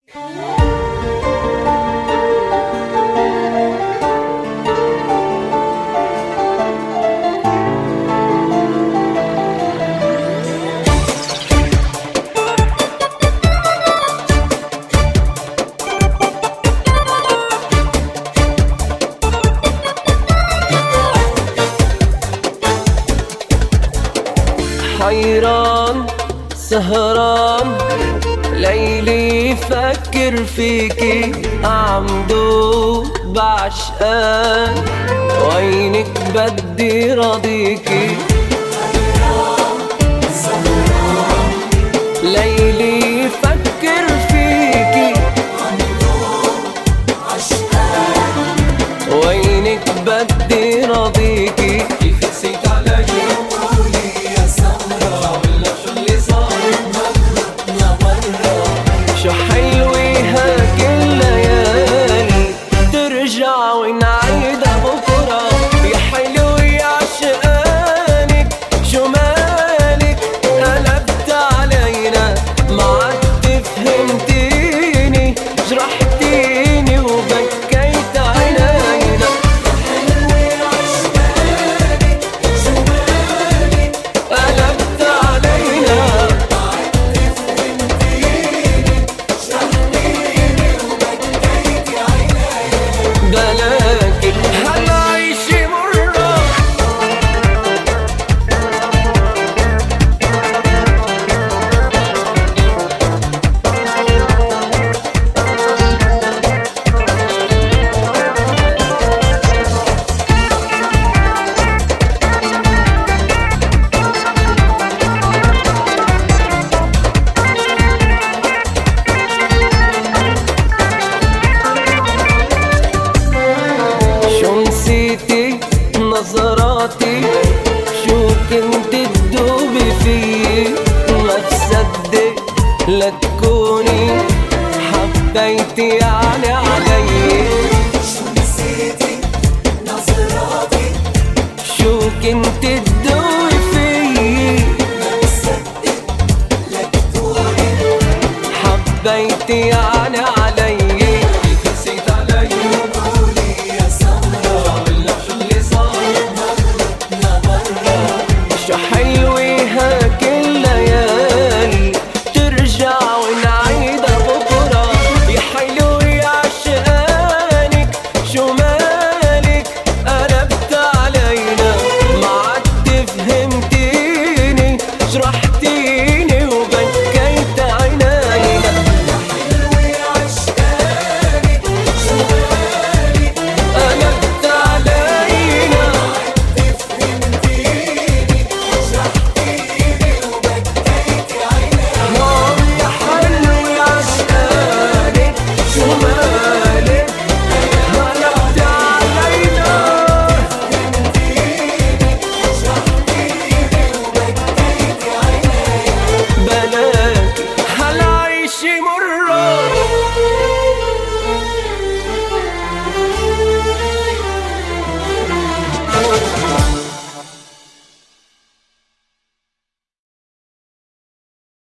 حيران سهران ليلي يفكر فيكي، عمدو بعشقان وعينك بدي راضيكي. حيران سهران ليلي يفكر فيكي، عمدو بعشقان وعينك بدي راضيكي. كيف نسيت علي شو حلوة كل ليالي ترجع ونعيدها بكرة. يا حلو يا عشقانك شو مالك قلبت علينا، ما عدت فهمتيني جرحتيني وبكيت عينينا. حلوة يا عشقانك شو مالك قلبت علينا، بلاكي هلا عيشي مرة. نظراتي شو كنت تدوبي فيي، ما تصدق لا تكوني حبيتي يعني علي. شو نسيتي نظراتي شو كنت تدوبي فيي، ما تصدق لا تكوني حبيتي يعني علي.